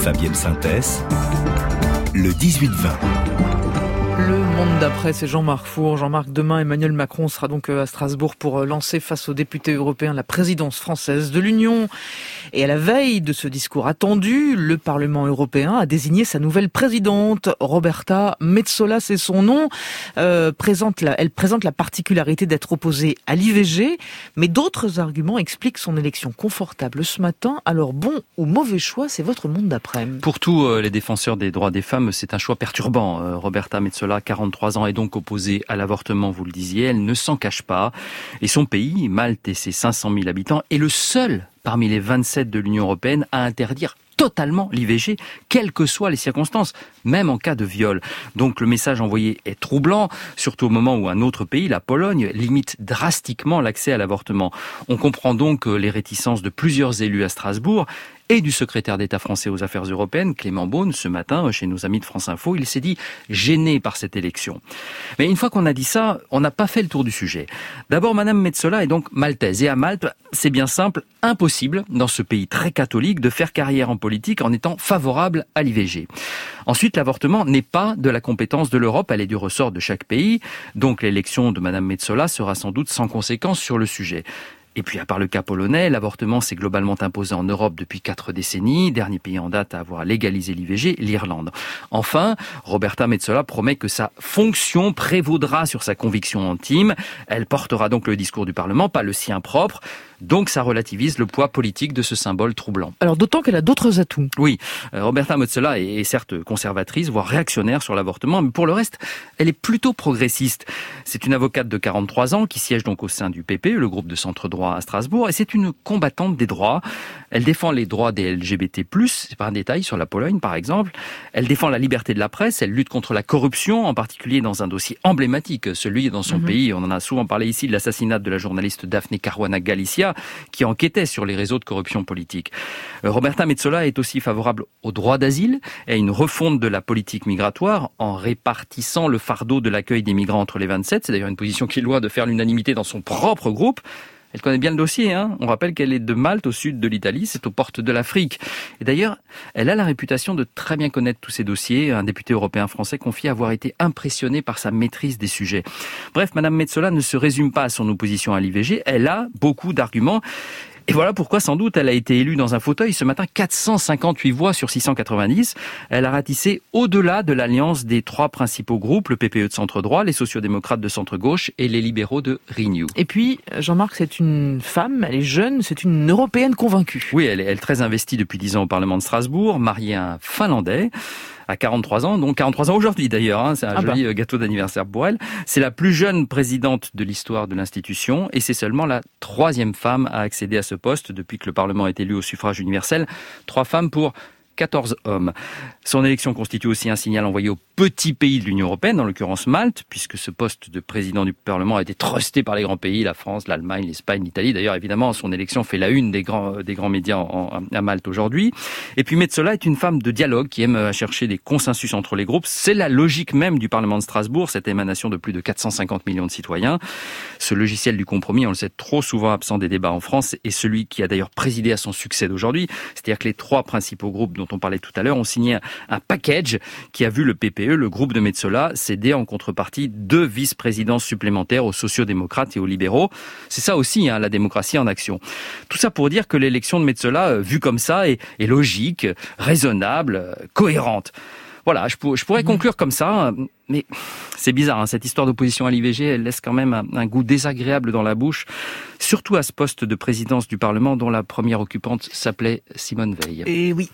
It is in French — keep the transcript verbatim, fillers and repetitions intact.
Fabienne Synthès, le dix-huit vingt. Le monde d'après, c'est Jean-Marc Four. Jean-Marc, demain, Emmanuel Macron sera donc à Strasbourg pour lancer face aux députés européens la présidence française de l'Union. Et à la veille de ce discours attendu, le Parlement européen a désigné sa nouvelle présidente. Roberta Metsola, c'est son nom. Euh, présente la, elle présente la particularité d'être opposée à l'I V G, mais d'autres arguments expliquent son élection confortable ce matin. Alors bon ou mauvais choix, c'est votre monde d'après. Pour tous euh, les défenseurs des droits des femmes, c'est un choix perturbant. Euh, Roberta Metsola, quarante-trois ans, est donc opposée à l'avortement, vous le disiez. Elle ne s'en cache pas. Et son pays, Malte et ses cinq cent mille habitants, est le seul parmi les vingt-sept de l'Union européenne à interdire totalement l'I V G, quelles que soient les circonstances, même en cas de viol. Donc le message envoyé est troublant, surtout au moment où un autre pays, la Pologne, limite drastiquement l'accès à l'avortement. On comprend donc les réticences de plusieurs élus à Strasbourg et du secrétaire d'État français aux affaires européennes, Clément Beaune, ce matin, chez nos amis de France Info. Il s'est dit gêné par cette élection. Mais une fois qu'on a dit ça, on n'a pas fait le tour du sujet. D'abord, Madame Metsola est donc maltaise. Et à Malte, c'est bien simple, impossible, dans ce pays très catholique, de faire carrière en politique en étant favorable à l'I V G. Ensuite, l'avortement n'est pas de la compétence de l'Europe, elle est du ressort de chaque pays. Donc l'élection de Madame Metsola sera sans doute sans conséquence sur le sujet. Et puis, à part le cas polonais, l'avortement s'est globalement imposé en Europe depuis quatre décennies. Dernier pays en date à avoir légalisé l'I V G, l'Irlande. Enfin, Roberta Metsola promet que sa fonction prévaudra sur sa conviction intime. Elle portera donc le discours du Parlement, pas le sien propre. Donc ça relativise le poids politique de ce symbole troublant. Alors d'autant qu'elle a d'autres atouts. Oui, Roberta Metsola est certes conservatrice, voire réactionnaire sur l'avortement, mais pour le reste, elle est plutôt progressiste. C'est une avocate de quarante-trois ans qui siège donc au sein du P P E, le groupe de centre-droit à Strasbourg, et c'est une combattante des droits. Elle défend les droits des L G B T plus, c'est pas un détail sur la Pologne par exemple. Elle défend la liberté de la presse, elle lutte contre la corruption, en particulier dans un dossier emblématique, celui dans son mmh. pays, on en a souvent parlé ici, de l'assassinat de la journaliste Daphne Caruana Galizia, qui enquêtait sur les réseaux de corruption politique. Roberta Metsola est aussi favorable au droit d'asile et à une refonte de la politique migratoire en répartissant le fardeau de l'accueil des migrants entre les vingt-sept. C'est d'ailleurs une position qui est loin de faire l'unanimité dans son propre groupe. Elle connaît bien le dossier, hein. On rappelle qu'elle est de Malte, au sud de l'Italie, c'est aux portes de l'Afrique. Et d'ailleurs, elle a la réputation de très bien connaître tous ces dossiers. Un député européen français confie avoir été impressionné par sa maîtrise des sujets. Bref, Madame Metsola ne se résume pas à son opposition à l'I V G, elle a beaucoup d'arguments. Et voilà pourquoi, sans doute, elle a été élue dans un fauteuil. Ce matin, quatre cent cinquante-huit voix sur six cent quatre-vingt-dix. Elle a ratissé au-delà de l'alliance des trois principaux groupes, le P P E de centre-droit, les sociodémocrates de centre-gauche et les libéraux de Renew. Et puis, Jean-Marc, c'est une femme, elle est jeune, c'est une européenne convaincue. Oui, elle est, elle est très investie depuis dix ans au Parlement de Strasbourg, mariée à un Finlandais. À quarante-trois ans, donc quarante-trois ans aujourd'hui d'ailleurs, hein, c'est un ah joli bah. gâteau d'anniversaire pour elle. C'est la plus jeune présidente de l'histoire de l'institution et c'est seulement la troisième femme à accéder à ce poste depuis que le Parlement est élu au suffrage universel. Trois femmes pour quatorze hommes. Son élection constitue aussi un signal envoyé aux petits pays de l'Union européenne, en l'occurrence Malte, puisque ce poste de président du Parlement a été trusté par les grands pays, la France, l'Allemagne, l'Espagne, l'Italie. D'ailleurs, évidemment, son élection fait la une des grands, des grands médias en, à Malte aujourd'hui. Et puis Metsola est une femme de dialogue qui aime chercher des consensus entre les groupes. C'est la logique même du Parlement de Strasbourg, cette émanation de plus de quatre cent cinquante millions de citoyens. Ce logiciel du compromis, on le sait, trop souvent absent des débats en France, est celui qui a d'ailleurs présidé à son succès d'aujourd'hui. C'est-à-dire que les trois principaux groupes dont on parlait tout à l'heure ont signé un package qui a vu le P P E, le groupe de Metsola, céder en contrepartie deux vice-présidences supplémentaires aux sociodémocrates et aux libéraux. C'est ça aussi, hein, la démocratie en action. Tout ça pour dire que l'élection de Metsola, vue comme ça, est, est logique, raisonnable, cohérente. Voilà, je, pour, je pourrais conclure comme ça, mais c'est bizarre, hein, cette histoire d'opposition à l'I V G, elle laisse quand même un, un goût désagréable dans la bouche, surtout à ce poste de présidence du Parlement dont la première occupante s'appelait Simone Veil. Et oui.